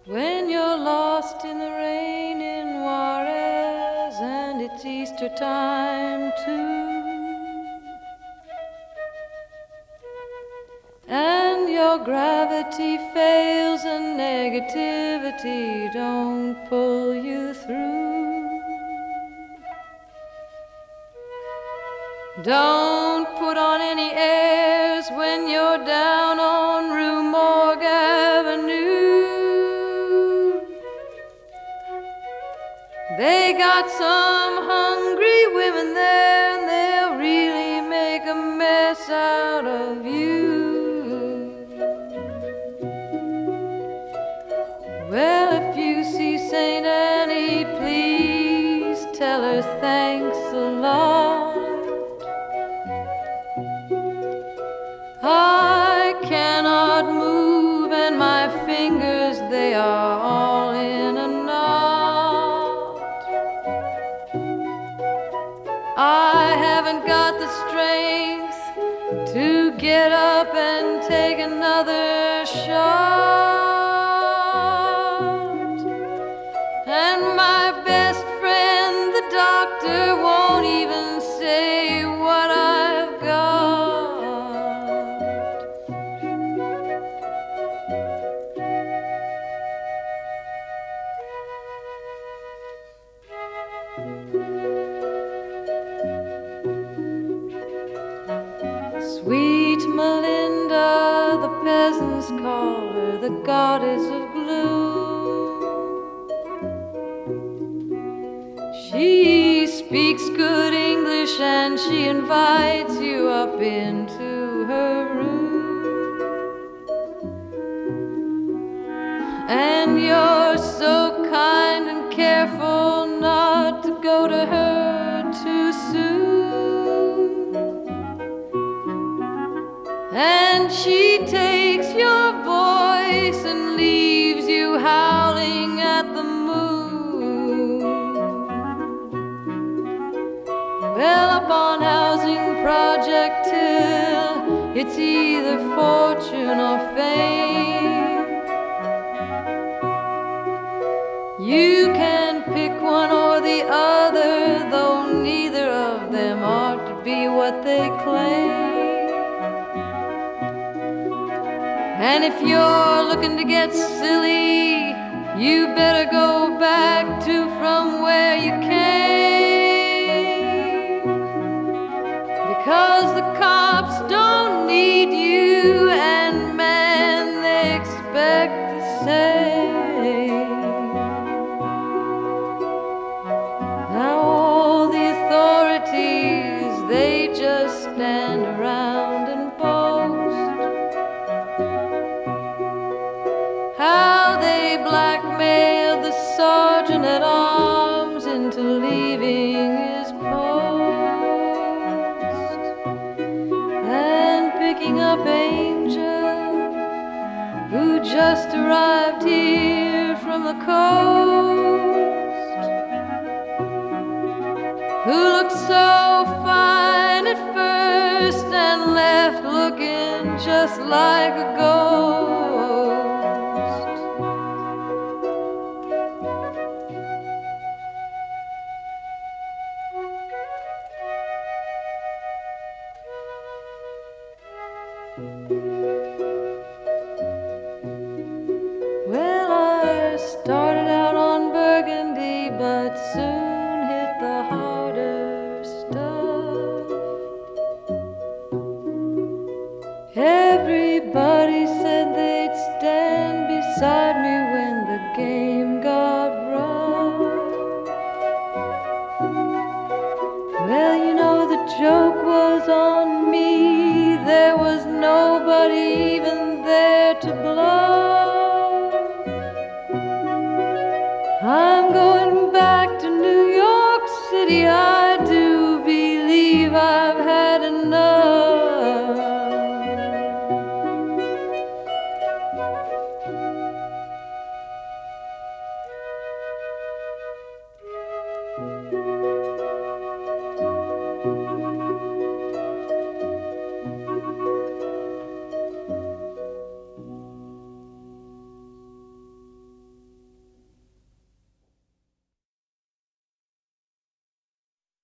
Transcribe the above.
When you're lost in the rain in Juarez and it's Easter time too, and your gravity fails and negativity don't pull you through, don't put on any airs when you're down on Rue Morgue Avenue. They got some hungry women there, and they'll really make a mess out of you. Well, if you see St. Annie, please tell her thanks a lot. I cannot move, and my fingers, they are all in a knot. I haven't got the strength to get up and take another shot. And my best friend, the doctor, won't even say what I've got. Sweet Melinda, the peasants call her the goddess of gloom. She speaks good English and she invites you up into her room. And you're so kind and careful not to go to her too soon. And she takes your voice and leaves you howling at the moon. Well, up on Housing Project Hill, it's either fortune or fame. You can pick one or the other, though neither of them ought to be what they claim. And if you're looking to get silly, you better go back to from where you came. Because the cops don't need you, and man, they expect the same. Now all the authorities, they just stand around and boast how they blackmailed the sergeant at arms into leaving his post and picking up Angel, who just arrived here from the coast, who looked so fine at first and left looking just like a ghost. Well, I started out on Burgundy, but soon hit the harder stuff. Everybody said they'd stand beside me when the game got rough. Well, you know the joke was on me. There was nobody even there to bluff.